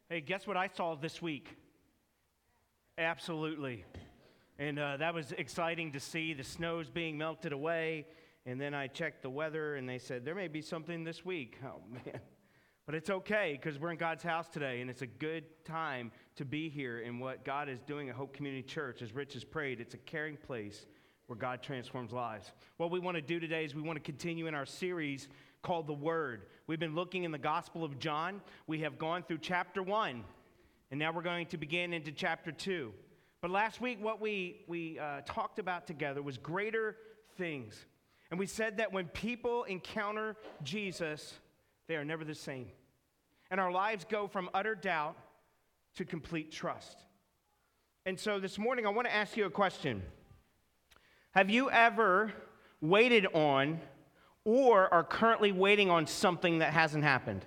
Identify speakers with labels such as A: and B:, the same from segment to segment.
A: Hey, guess what I saw this week? Absolutely. And that was exciting to see. The snow's being melted away. And then I checked the weather, and they said, there may be something this week. Oh, man. But it's okay, because we're in God's house today, and it's a good time to be here in what God is doing at Hope Community Church. As Rich has prayed, it's a caring place where God transforms lives. What we want to do today is we want to continue in our series called The Word. We've been looking in the Gospel of John. We have gone through chapter 1, and now we're going to begin into chapter 2. But last week, what we talked about together was greater things. And we said that when people encounter Jesus, they are never the same. And our lives go from utter doubt to complete trust. And so this morning, I want to ask you a question. Have you ever waited on or are currently waiting on something that hasn't happened?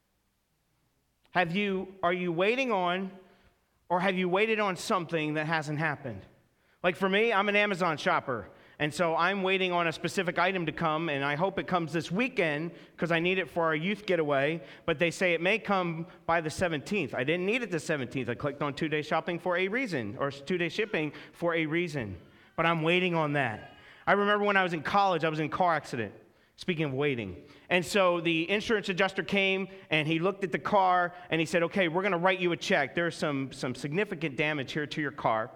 A: Are you waiting on or have you waited on something that hasn't happened? Like for me, I'm an Amazon shopper. And so I'm waiting on a specific item to come, and I hope it comes this weekend because I need it for our youth getaway. But they say it may come by the 17th. I didn't need it the 17th. I clicked on 2-day shopping for a reason, or 2-day shipping for a reason. But I'm waiting on that. I remember when I was in college, I was in a car accident. Speaking of waiting. And so the insurance adjuster came, and he looked at the car, and he said, okay, we're going to write you a check. There's some significant damage here to your car.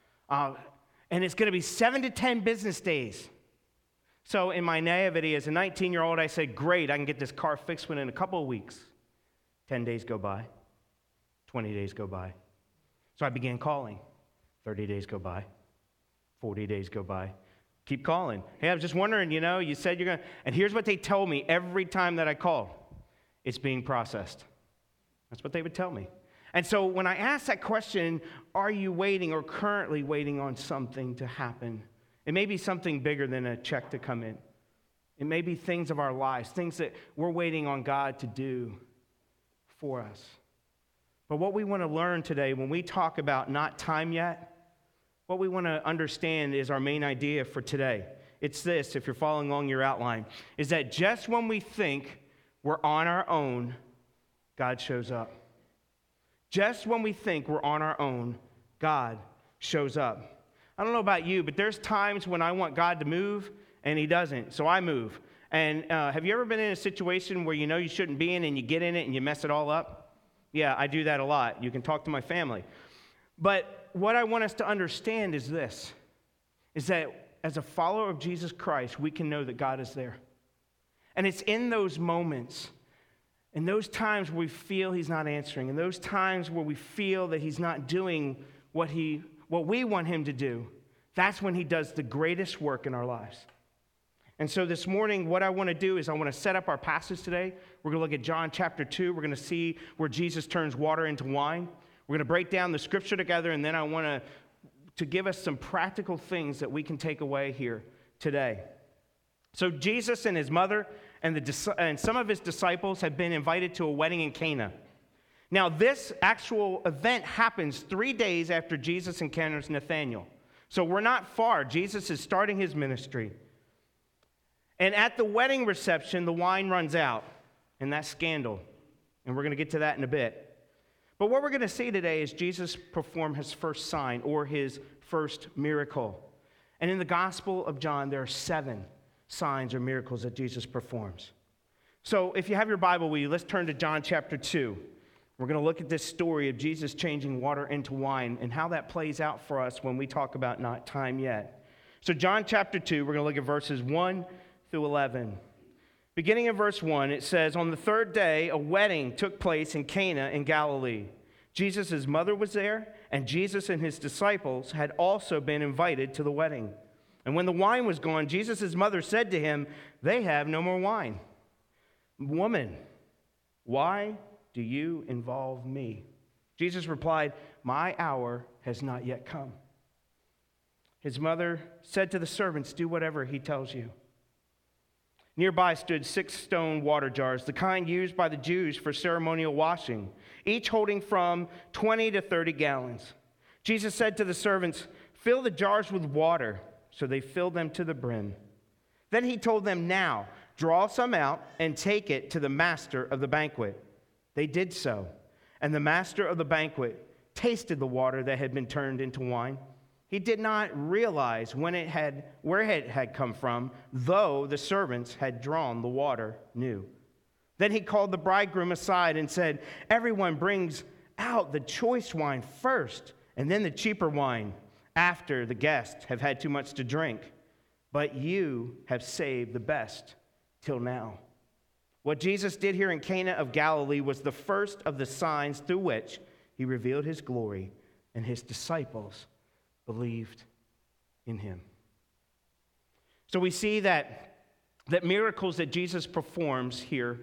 A: And it's going to be 7 to 10 business days. So in my naivety as a 19-year-old, I said, great, I can get this car fixed within a couple of weeks. 10 days go by. 20 days go by. So I began calling. 30 days go by. 40 days go by. Keep calling. Hey, I was just wondering, you said you're going to... And here's what they told me every time that I call. It's being processed. That's what they would tell me. And so when I ask that question, are you waiting or currently waiting on something to happen? It may be something bigger than a check to come in. It may be things of our lives, things that we're waiting on God to do for us. But what we want to learn today, when we talk about not time yet, what we want to understand is our main idea for today. It's this, if you're following along your outline, is that just when we think we're on our own, God shows up. Just when we think we're on our own, God shows up. I don't know about you, but there's times when I want God to move, and he doesn't, so I move. And have you ever been in a situation where you know you shouldn't be in, and you get in it, and you mess it all up? Yeah, I do that a lot. You can talk to my family. But what I want us to understand is this, is that as a follower of Jesus Christ, we can know that God is there. And it's in those moments, in those times where we feel he's not answering, in those times where we feel that he's not doing what we want him to do, that's when he does the greatest work in our lives. And so this morning, what I want to do is I want to set up our passage today. We're going to look at John chapter 2. We're going to see where Jesus turns water into wine. We're going to break down the scripture together, and then I want to give us some practical things that we can take away here today. So Jesus and his mother and some of his disciples had been invited to a wedding in Cana. Now, this actual event happens 3 days after Jesus encounters Nathanael. So we're not far. Jesus is starting his ministry. And at the wedding reception, the wine runs out, and that's scandal. And we're going to get to that in a bit. But what we're going to see today is Jesus perform his first sign or his first miracle. And in the Gospel of John, there are 7 signs or miracles that Jesus performs. So if you have your Bible with you, let's turn to John chapter 2. We're going to look at this story of Jesus changing water into wine and how that plays out for us when we talk about not time yet. So John chapter 2, we're going to look at verses 1 through 11. Beginning in verse 1, it says, on the 3rd day, a wedding took place in Cana in Galilee. Jesus' mother was there, and Jesus and his disciples had also been invited to the wedding. And when the wine was gone, Jesus' mother said to him, they have no more wine. Woman, why do you involve me? Jesus replied, my hour has not yet come. His mother said to the servants, do whatever he tells you. Nearby stood 6 stone water jars, the kind used by the Jews for ceremonial washing, each holding from 20 to 30 gallons. Jesus said to the servants, fill the jars with water. So they filled them to the brim. Then he told them, now, draw some out and take it to the master of the banquet. They did so. And the master of the banquet tasted the water that had been turned into wine. He did not realize where it had come from, though the servants had drawn the water new. Then he called the bridegroom aside and said, "Everyone brings out the choice wine first, and then the cheaper wine after the guests have had too much to drink. But you have saved the best till now." What Jesus did here in Cana of Galilee was the first of the signs through which he revealed his glory, and his disciples believed in him. So we see that miracles that Jesus performs here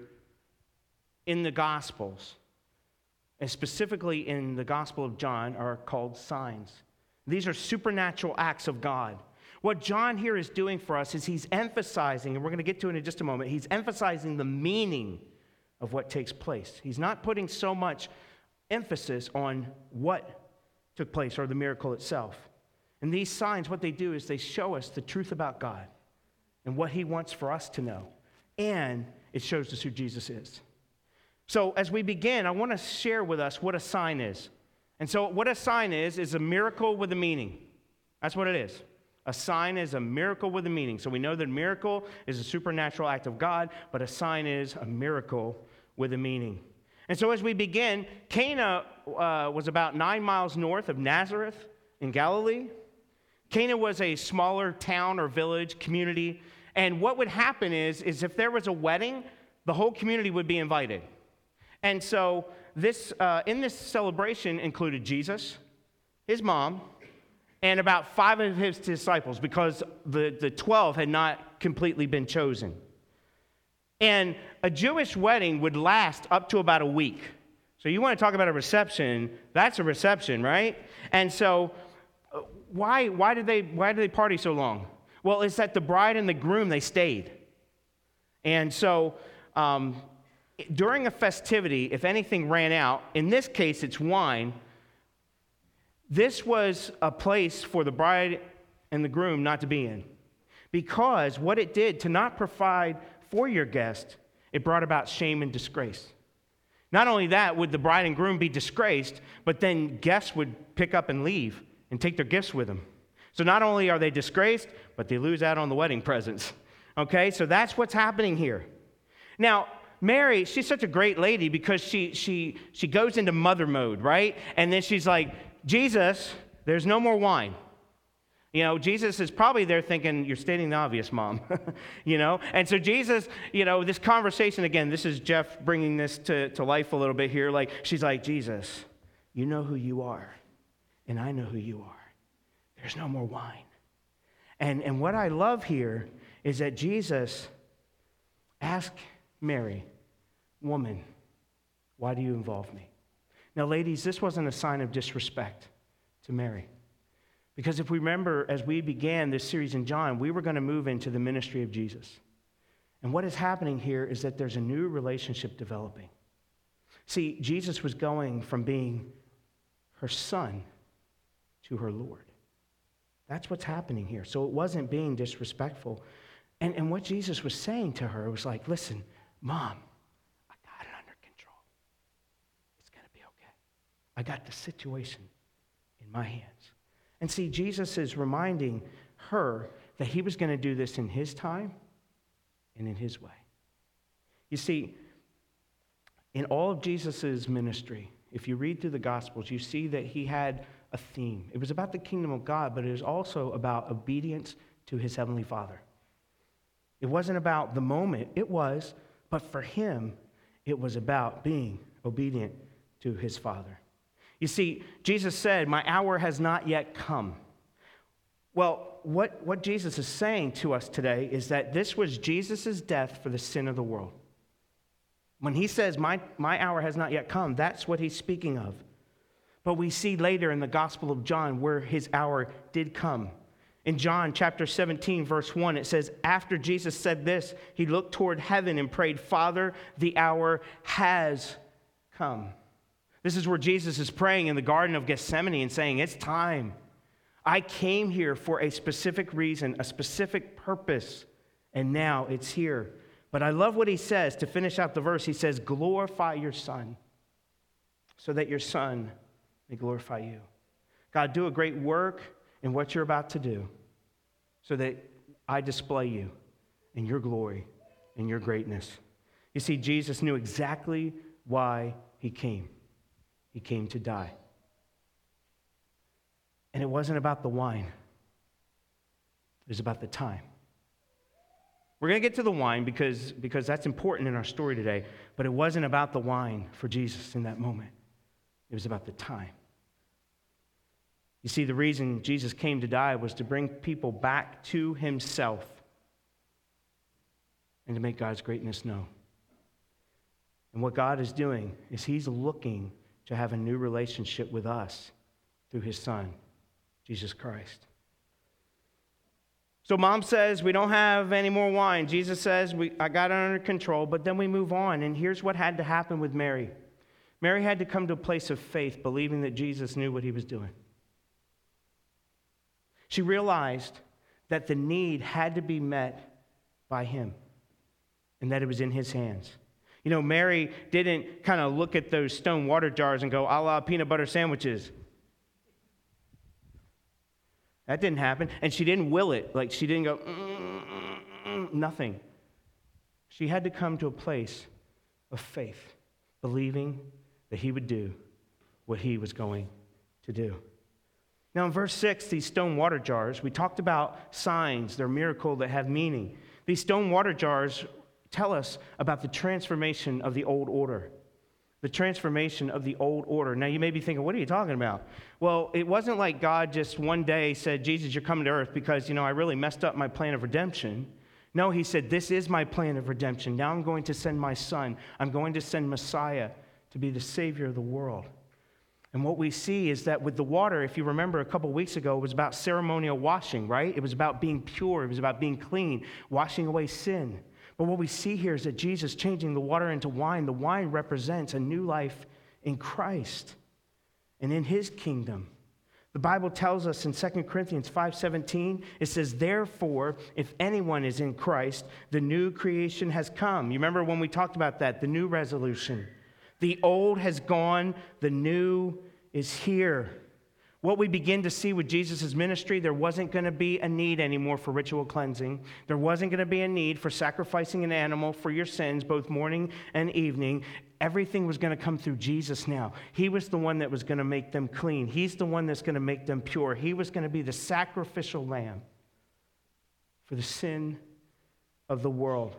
A: in the Gospels, and specifically in the Gospel of John, are called signs. These are supernatural acts of God. What John here is doing for us is he's emphasizing, and we're going to get to it in just a moment, he's emphasizing the meaning of what takes place. He's not putting so much emphasis on what took place or the miracle itself. And these signs, what they do is they show us the truth about God and what he wants for us to know. And it shows us who Jesus is. So as we begin, I want to share with us what a sign is. And so what a sign is a miracle with a meaning. That's what it is. A sign is a miracle with a meaning. So we know that a miracle is a supernatural act of God, but a sign is a miracle with a meaning. And so as we begin, Cana was about 9 miles north of Nazareth in Galilee. Cana was a smaller town or village community. And what would happen is if there was a wedding, the whole community would be invited. And so this in this celebration included Jesus, his mom, and about 5 of his disciples, because the 12 had not completely been chosen. And a Jewish wedding would last up to about a week. So you want to talk about a reception, that's a reception, right? And so why did they party so long? Well, it's that the bride and the groom, they stayed. And so during a festivity, if anything ran out, in this case it's wine, this was a place for the bride and the groom not to be in. Because what it did to not provide for your guest, it brought about shame and disgrace. Not only that would the bride and groom be disgraced, but then guests would pick up and leave and take their gifts with them. So not only are they disgraced, but they lose out on the wedding presents. Okay, so that's what's happening here. Now, Mary, she's such a great lady because she goes into mother mode, right? And then she's like, Jesus, there's no more wine. You know, Jesus is probably there thinking, you're stating the obvious, Mom. You know? And so Jesus, you know, this conversation, again, this is Jeff bringing this to life a little bit here. Like, she's like, Jesus, you know who you are, and I know who you are. There's no more wine. And what I love here is that Jesus asked Mary, woman, why do you involve me? Now, ladies, this wasn't a sign of disrespect to Mary. Because if we remember, as we began this series in John, we were going to move into the ministry of Jesus. And what is happening here is that there's a new relationship developing. See, Jesus was going from being her son to her Lord. That's what's happening here. So it wasn't being disrespectful. And what Jesus was saying to her was like, listen, Mom, I got it under control. It's going to be okay. I got the situation in my hands. And see, Jesus is reminding her that he was going to do this in his time and in his way. You see, in all of Jesus' ministry, if you read through the Gospels, you see that he had a theme. It was about the kingdom of God, but it was also about obedience to his heavenly Father. It wasn't about the moment. It was, but for him, it was about being obedient to his Father. You see, Jesus said, my hour has not yet come. Well, what Jesus is saying to us today is that this was Jesus' death for the sin of the world. When he says, my hour has not yet come, that's what he's speaking of. But we see later in the Gospel of John where his hour did come. In John chapter 17, verse 1, it says, after Jesus said this, he looked toward heaven and prayed, Father, the hour has come. This is where Jesus is praying in the Garden of Gethsemane and saying, it's time. I came here for a specific reason, a specific purpose, and now it's here. But I love what he says to finish out the verse. He says, glorify your Son, so that your Son may glorify you. God, do a great work in what you're about to do so that I display you in your glory and your greatness. You see, Jesus knew exactly why he came. He came to die. And it wasn't about the wine. It was about the time. We're going to get to the wine because that's important in our story today, but it wasn't about the wine for Jesus in that moment. It was about the time. You see, the reason Jesus came to die was to bring people back to himself and to make God's greatness known. And what God is doing is he's looking to have a new relationship with us through his Son, Jesus Christ. So mom says, we don't have any more wine. Jesus says, I got it under control, but then we move on. And here's what had to happen with Mary. Mary had to come to a place of faith, believing that Jesus knew what he was doing. She realized that the need had to be met by him and that it was in his hands. You know, Mary didn't kind of look at those stone water jars and go, a la peanut butter sandwiches. That didn't happen. And she didn't will it. Like, she didn't go, nothing. She had to come to a place of faith, believing that he would do what he was going to do. Now, in verse 6, these stone water jars, we talked about signs, they're miracle that have meaning. These stone water jars tell us about the transformation of the old order. The transformation of the old order. Now, you may be thinking, what are you talking about? Well, it wasn't like God just one day said, Jesus, you're coming to earth because, I really messed up my plan of redemption. No, he said, this is my plan of redemption. Now I'm going to send my Son. I'm going to send Messiah to be the Savior of the world. And what we see is that with the water, if you remember a couple weeks ago, it was about ceremonial washing, right? It was about being pure. It was about being clean, washing away sin. But what we see here is that Jesus changing the water into wine. The wine represents a new life in Christ and in his kingdom. The Bible tells us in 2 Corinthians 5:17, it says, therefore, if anyone is in Christ, the new creation has come. You remember when we talked about that, the new resolution. The old has gone, the new is here. What we begin to see with Jesus' ministry, there wasn't going to be a need anymore for ritual cleansing. There wasn't going to be a need for sacrificing an animal for your sins, both morning and evening. Everything was going to come through Jesus now. He was the one that was going to make them clean. He's the one that's going to make them pure. He was going to be the sacrificial lamb for the sin of the world.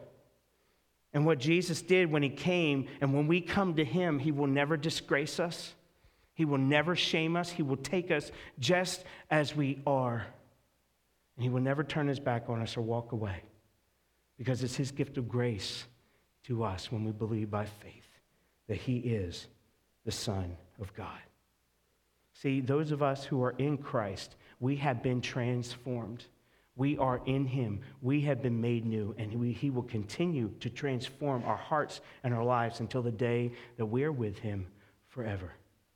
A: And what Jesus did when he came, and when we come to him, he will never disgrace us. He will never shame us. He will take us just as we are. And he will never turn his back on us or walk away, because it's his gift of grace to us when we believe by faith that he is the Son of God. See, those of us who are in Christ, we have been transformed. We are in him. We have been made new, and he will continue to transform our hearts and our lives until the day that we're with him forever.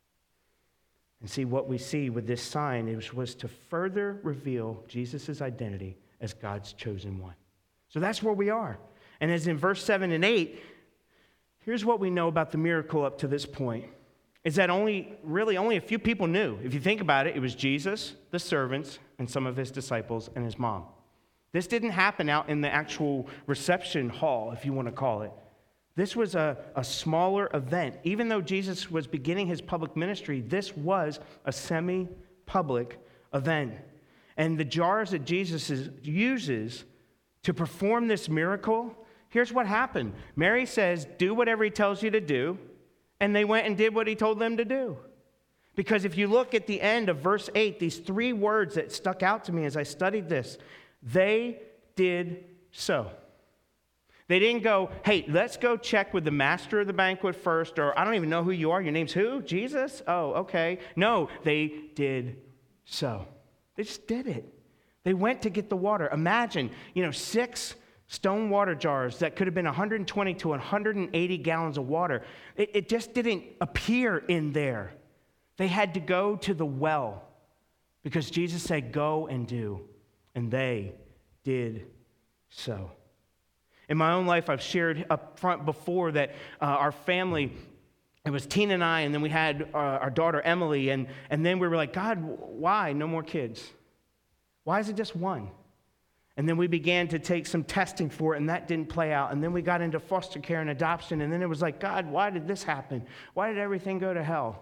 A: And see, what we see with this sign was to further reveal Jesus' identity as God's chosen one. So that's where we are. And as in verse 7 and 8, here's what we know about the miracle up to this point, is that only a few people knew. If you think about it, it was Jesus, the servants, and some of his disciples, and his mom. This didn't happen out in the actual reception hall, if you want to call it. This was a smaller event. Even though Jesus was beginning his public ministry, this was a semi-public event. And the jars that Jesus uses to perform this miracle, here's what happened. Mary says, do whatever he tells you to do. And they went and did what he told them to do. Because if you look at the end of verse 8, these three words that stuck out to me as I studied this, they did so. They didn't go, hey, let's go check with the master of the banquet first, or I don't even know who you are. Your name's who? Jesus? Oh, okay. No, they did so. They just did it. They went to get the water. Imagine, 6 stone water jars that could have been 120 to 180 gallons of water. It just didn't appear in there. They had to go to the well because Jesus said, go and do. And they did so. In my own life, I've shared up front before that our family it was Tina and I, and then we had our daughter Emily, and then we were like, God, why no more kids? Why is it just one? And then we began to take some testing for it, and that didn't play out. And then we got into foster care and adoption, and then it was like, God, why did this happen? Why did everything go to hell?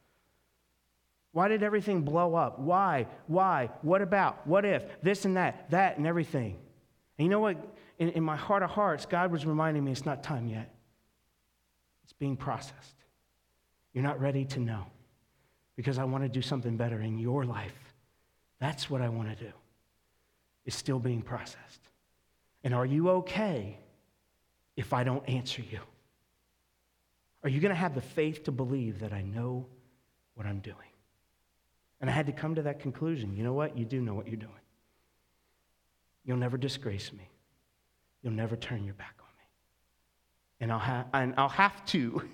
A: Why did everything blow up? Why? What about? What if? This and that and everything. And you know what? In my heart of hearts, God was reminding me it's not time yet. It's being processed. You're not ready to know because I want to do something better in your life. That's what I want to do. It's still being processed. And are you okay if I don't answer you? Are you going to have the faith to believe that I know what I'm doing? And I had to come to that conclusion. You know what? You do know what you're doing. You'll never disgrace me. You'll never turn your back on me. And I'll have to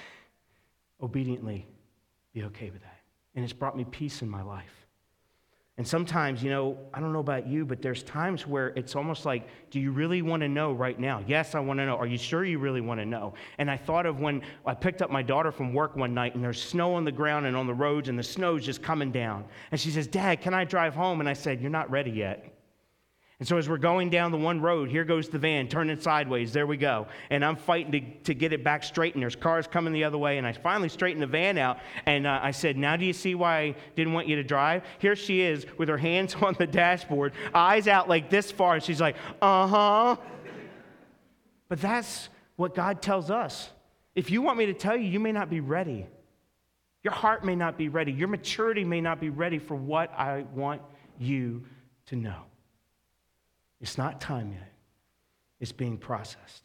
A: obediently be okay with that. And it's brought me peace in my life. And sometimes, I don't know about you, but there's times where it's almost like, do you really want to know right now? Yes, I want to know. Are you sure you really want to know? And I thought of when I picked up my daughter from work one night, and there's snow on the ground and on the roads, and the snow's just coming down. And she says, Dad, can I drive home? And I said, you're not ready yet. And so as we're going down the one road, here goes the van, turning sideways. There we go. And I'm fighting to get it back straight, and there's cars coming the other way. And I finally straightened the van out, and I said, now do you see why I didn't want you to drive? Here she is with her hands on the dashboard, eyes out like this far, and she's like, uh-huh. But that's what God tells us. If you want me to tell you, you may not be ready. Your heart may not be ready. Your maturity may not be ready for what I want you to know. It's not time yet. It's being processed.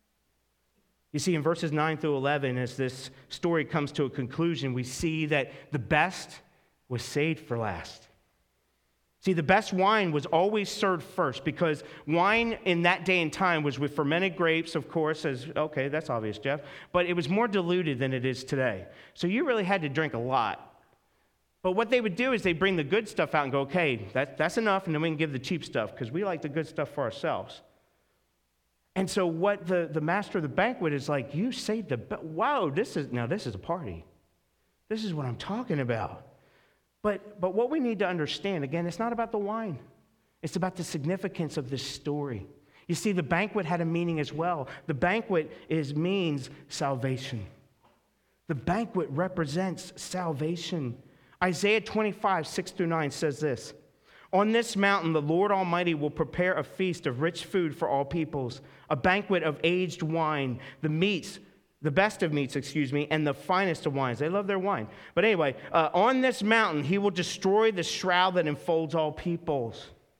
A: You see, in verses 9 through 11, as this story comes to a conclusion, we see that the best was saved for last. See, the best wine was always served first because wine in that day and time was with fermented grapes, of course, okay, that's obvious, Jeff, but it was more diluted than it is today. So you really had to drink a lot. But what they would do is they'd bring the good stuff out and go, okay, that's enough, and then we can give the cheap stuff because we like the good stuff for ourselves. And so what the master of the banquet is like, you saved wow, this is a party. This is what I'm talking about. But what we need to understand, again, it's not about the wine. It's about the significance of this story. You see, the banquet had a meaning as well. The banquet means salvation. The banquet represents salvation. Isaiah 25, 6 through 9 says this, on this mountain the Lord Almighty will prepare a feast of rich food for all peoples, a banquet of aged wine, the best of meats, and the finest of wines. They love their wine. But anyway, on this mountain he will destroy the shroud that enfolds all peoples,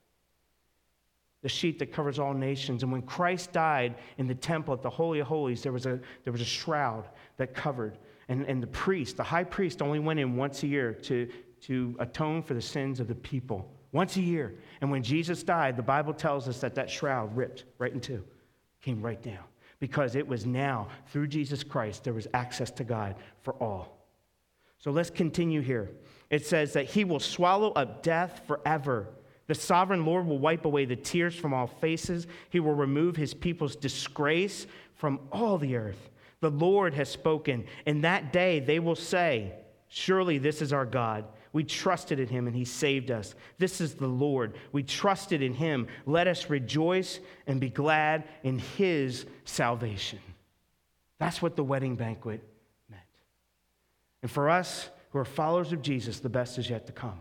A: the sheet that covers all nations. And when Christ died in the temple at the Holy of Holies, there was a shroud that covered. And the high priest only went in once a year to atone for the sins of the people. Once a year. And when Jesus died, the Bible tells us that shroud ripped right in two, came right down. Because it was now, through Jesus Christ, there was access to God for all. So let's continue here. It says that he will swallow up death forever. The sovereign Lord will wipe away the tears from all faces. He will remove his people's disgrace from all the earth. The Lord has spoken. In that day they will say, surely this is our God. We trusted in him and he saved us. This is the Lord. We trusted in him. Let us rejoice and be glad in his salvation. That's what the wedding banquet meant. And for us who are followers of Jesus, the best is yet to come.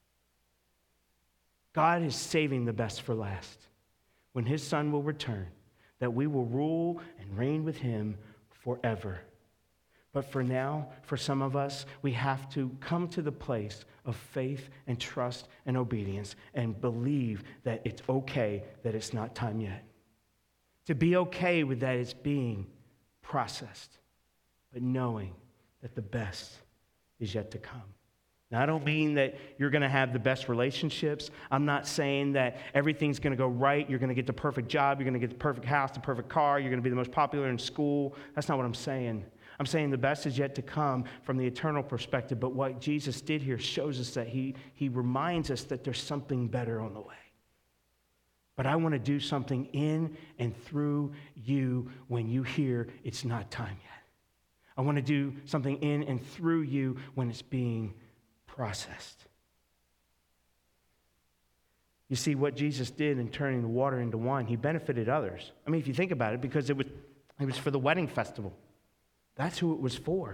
A: God is saving the best for last. When his son will return, that we will rule and reign with him forever. But for now, for some of us, we have to come to the place of faith and trust and obedience and believe that it's okay that it's not time yet. To be okay with that it's being processed, but knowing that the best is yet to come. Now, I don't mean that you're going to have the best relationships. I'm not saying that everything's going to go right. You're going to get the perfect job. You're going to get the perfect house, the perfect car. You're going to be the most popular in school. That's not what I'm saying. I'm saying the best is yet to come from the eternal perspective. But what Jesus did here shows us that he reminds us that there's something better on the way. But I want to do something in and through you when you hear it's not time yet. I want to do something in and through you when it's being processed. You see, what Jesus did in turning the water into wine, he benefited others. I mean, if you think about it, because it was for the wedding festival. That's who it was for.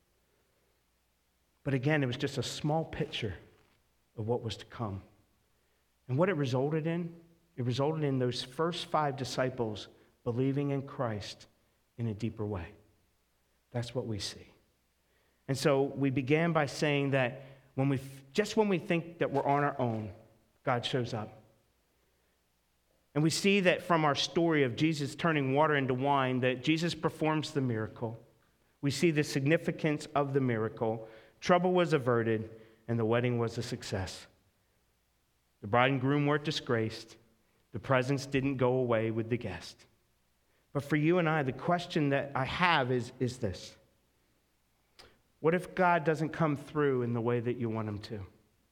A: But again, it was just a small picture of what was to come. And what it resulted in those first 5 disciples believing in Christ in a deeper way. That's what we see. And so we began by saying that when we think that we're on our own, God shows up. And we see that from our story of Jesus turning water into wine, that Jesus performs the miracle. We see the significance of the miracle. Trouble was averted, and the wedding was a success. The bride and groom weren't disgraced. The presents didn't go away with the guest. But for you and I, the question that I have is this. What if God doesn't come through in the way that you want him to?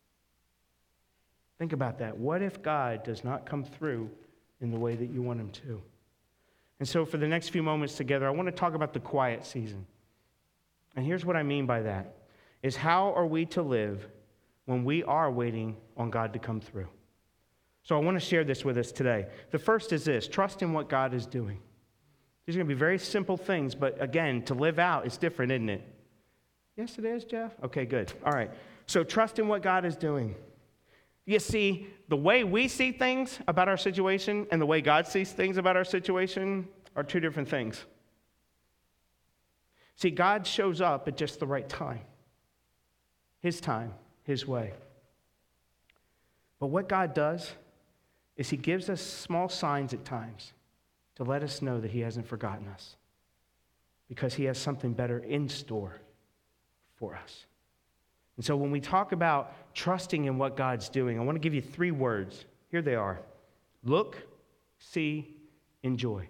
A: Think about that. What if God does not come through in the way that you want him to? And so for the next few moments together, I want to talk about the quiet season. And here's what I mean by that, is how are we to live when we are waiting on God to come through? So I want to share this with us today. The first is this: trust in what God is doing. These are going to be very simple things, but again, to live out is different, isn't it? Yes, it is, Jeff? Okay, good. All right. So trust in what God is doing. You see, the way we see things about our situation and the way God sees things about our situation are 2 different things. See, God shows up at just the right time. His time, his way. But what God does is he gives us small signs at times to let us know that he hasn't forgotten us, because he has something better in store for us. And so when we talk about trusting in what God's doing, I want to give you 3 words. Here they are: look, see, enjoy.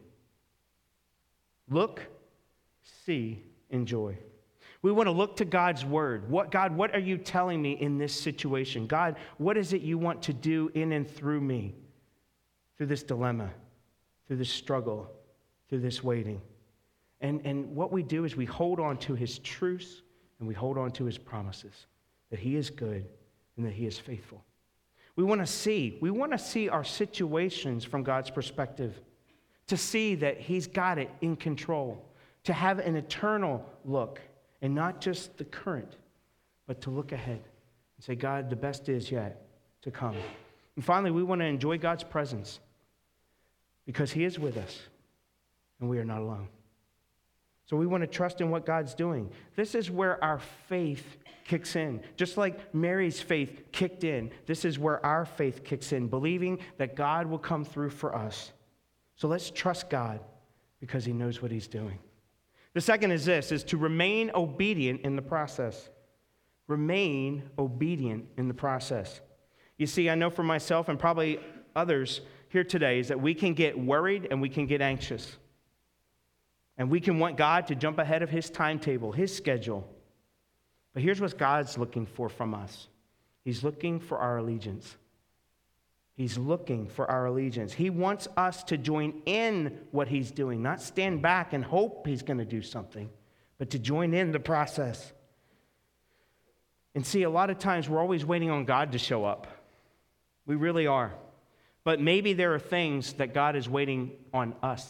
A: Look, see, enjoy. We want to look to God's word. God, what are you telling me in this situation? God, what is it you want to do in and through me, through this dilemma, through this struggle, through this waiting? And what we do is we hold on to his truths and we hold on to his promises, that he is good and that he is faithful. We want to see our situations from God's perspective, to see that he's got it in control, to have an eternal look and not just the current, but to look ahead and say, God, the best is yet to come. And finally, we want to enjoy God's presence because he is with us and we are not alone. So we want to trust in what God's doing. This is where our faith kicks in. Just like Mary's faith kicked in, this is where our faith kicks in, believing that God will come through for us. So let's trust God because he knows what he's doing. The second is this, is to remain obedient in the process. Remain obedient in the process. You see, I know for myself and probably others here today is that we can get worried and we can get anxious. And we can want God to jump ahead of his timetable, his schedule. But here's what God's looking for from us. He's looking for our allegiance. He's looking for our allegiance. He wants us to join in what he's doing, not stand back and hope he's going to do something, but to join in the process. And see, a lot of times we're always waiting on God to show up. We really are. But maybe there are things that God is waiting on us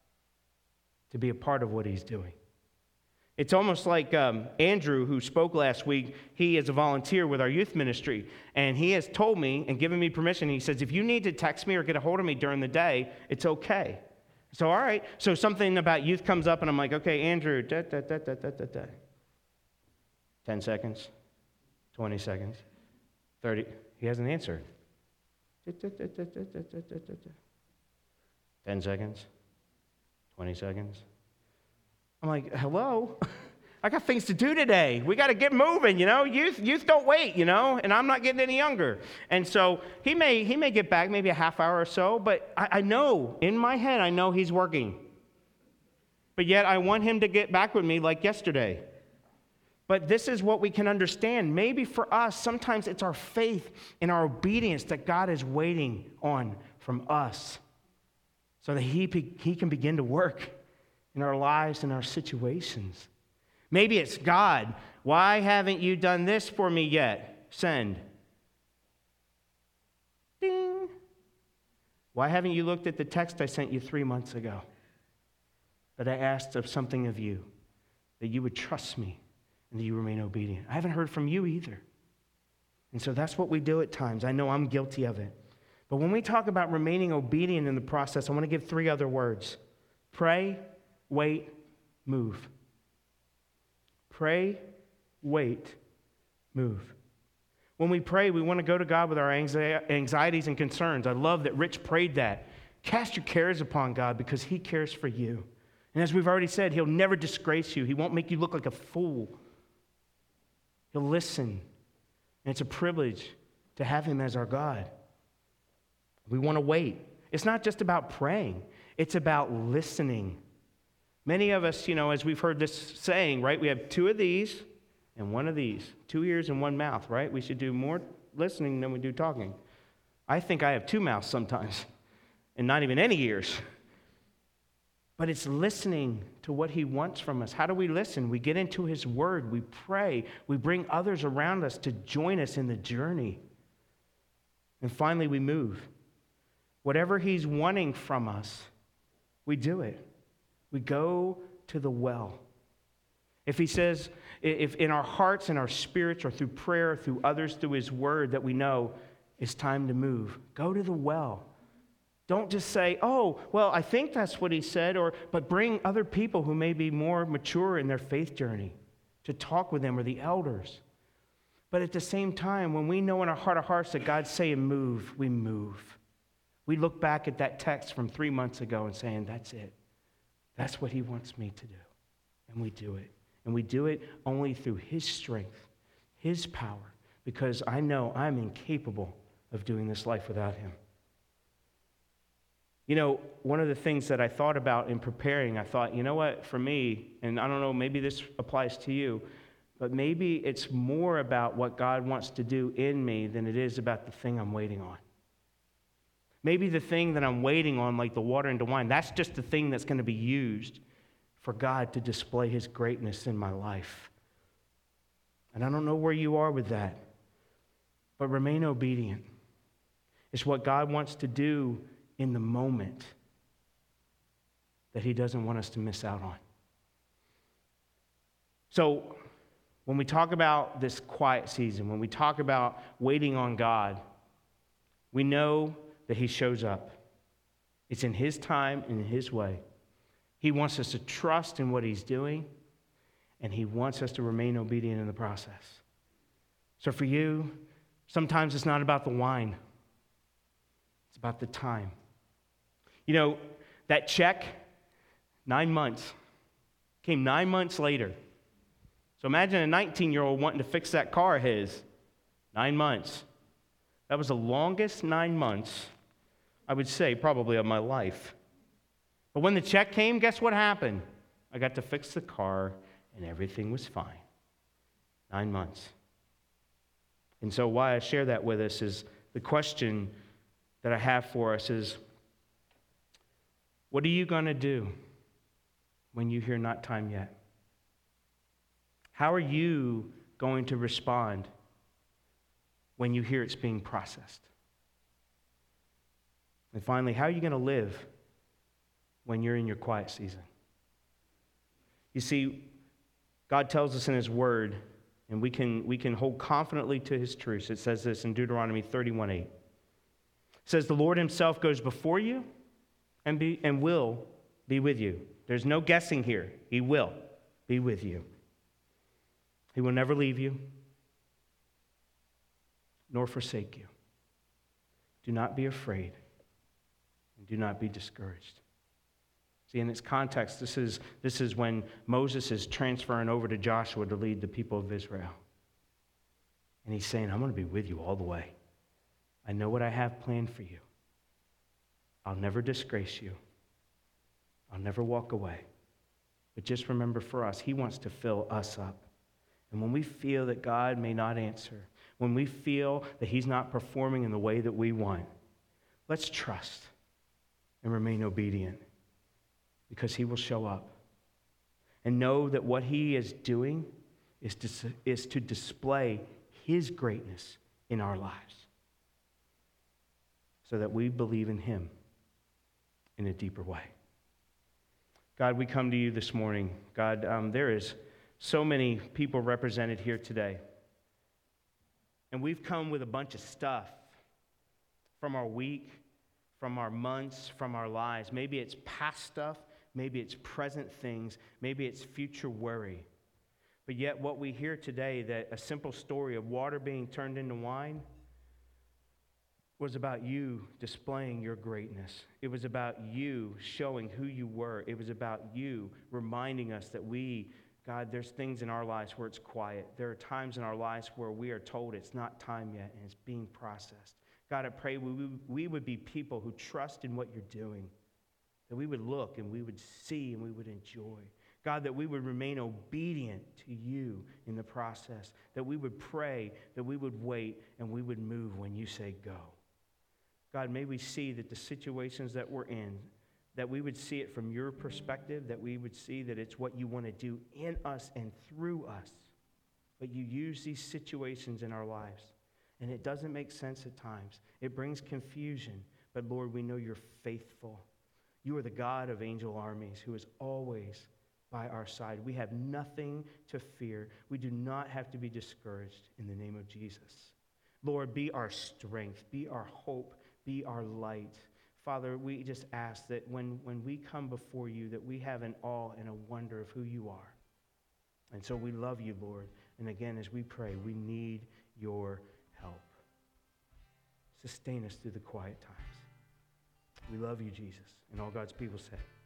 A: to be a part of what he's doing. It's almost like Andrew, who spoke last week. He is a volunteer with our youth ministry, and he has told me and given me permission. He says, if you need to text me or get a hold of me during the day, it's okay. So, all right. So something about youth comes up, and I'm like, okay, Andrew, 10 seconds, 20 seconds, 30. He hasn't answered. 10 seconds, 20 seconds. I'm like, hello? I got things to do today. We got to get moving, Youth don't wait, and I'm not getting any younger. And so he may get back maybe a half hour or so, but I know, in my head, I know he's working. But yet I want him to get back with me like yesterday. But this is what we can understand. Maybe for us, sometimes it's our faith and our obedience that God is waiting on from us so that he can begin to work in our lives and our situations. Maybe it's, God, why haven't you done this for me yet? Send. Ding. Why haven't you looked at the text I sent you 3 months ago? That I asked of something of you, that you would trust me and that you remain obedient. I haven't heard from you either. And so that's what we do at times. I know I'm guilty of it. But when we talk about remaining obedient in the process, I want to give 3 other words. Pray, wait, move. Pray, wait, move. When we pray, we want to go to God with our anxieties and concerns. I love that Rich prayed that. Cast your cares upon God because he cares for you. And as we've already said, he'll never disgrace you. He won't make you look like a fool. He'll listen. And it's a privilege to have him as our God. We want to wait. It's not just about praying. It's about listening. Many of us, as we've heard this saying, right? We have 2 of these and 1 of these. 2 ears and 1 mouth, right? We should do more listening than we do talking. I think I have 2 mouths sometimes and not even any ears. But it's listening to what he wants from us. How do we listen? We get into his word. We pray. We bring others around us to join us in the journey. And finally, we move. Whatever he's wanting from us, we do it. We go to the well. If he says, if in our hearts and our spirits or through prayer, through others, through his word that we know it's time to move, go to the well. Don't just say, oh, well, I think that's what he said, but bring other people who may be more mature in their faith journey to talk with them or the elders. But at the same time, when we know in our heart of hearts that God's saying move, we move. We look back at that text from 3 months ago and saying, that's it. That's what he wants me to do. And we do it. And we do it only through his strength, his power, because I know I'm incapable of doing this life without him. One of the things that I thought about in preparing, I thought, you know what, for me, and I don't know, maybe this applies to you, but maybe it's more about what God wants to do in me than it is about the thing I'm waiting on. Maybe the thing that I'm waiting on, like the water into wine, that's just the thing that's going to be used for God to display his greatness in my life. And I don't know where you are with that, but remain obedient. It's what God wants to do in the moment that he doesn't want us to miss out on. So when we talk about this quiet season, when we talk about waiting on God, we know that he shows up. It's in his time and in his way. He wants us to trust in what he's doing, and he wants us to remain obedient in the process. So for you, sometimes it's not about the wine. It's about the time. That check, 9 months, came 9 months later. So imagine a 19-year-old wanting to fix that car of his. 9 months. That was the longest 9 months, I would say, probably of my life. But when the check came, guess what happened? I got to fix the car, and everything was fine. 9 months. And so why I share that with us is the question that I have for us is, what are you going to do when you hear not time yet? How are you going to respond when you hear it's being processed? And finally, how are you going to live when you're in your quiet season? You see, God tells us in his word, and we can hold confidently to his truths. It says this in Deuteronomy 31:8. It says, the Lord himself goes before you and will be with you. There's no guessing here. He will be with you. He will never leave you nor forsake you. Do not be afraid and do not be discouraged. See, in its context, this is when Moses is transferring over to Joshua to lead the people of Israel. And he's saying, I'm going to be with you all the way. I know what I have planned for you. I'll never disgrace you. I'll never walk away. But just remember for us, he wants to fill us up. And when we feel that God may not answer, when we feel that he's not performing in the way that we want, let's trust and remain obedient because he will show up. and know that what he is doing is to display his greatness in our lives so that we believe in him in a deeper way. God, we come to you this morning. God, there is so many people represented here today. And we've come with a bunch of stuff from our week, from our months, from our lives. Maybe it's past stuff. Maybe it's present things. Maybe it's future worry. But yet what we hear today, that a simple story of water being turned into wine, was about you displaying your greatness. It was about you showing who you were. It was about you reminding us that God, there's things in our lives where it's quiet. There are times in our lives where we are told it's not time yet and it's being processed. God, I pray we would be people who trust in what you're doing, that we would look and we would see and we would enjoy. God, that we would remain obedient to you in the process, that we would pray, that we would wait, and we would move when you say go. God, may we see that the situations that we're in, that we would see it from your perspective, that we would see that it's what you want to do in us and through us. But you use these situations in our lives, and it doesn't make sense at times. It brings confusion, but Lord, we know you're faithful. You are the God of angel armies who is always by our side. We have nothing to fear. We do not have to be discouraged in the name of Jesus. Lord, be our strength, be our hope, be our light. Father, we just ask that when we come before you, that we have an awe and a wonder of who you are. And so we love you, Lord. And again, as we pray, we need your help. Sustain us through the quiet times. We love you, Jesus. And all God's people said.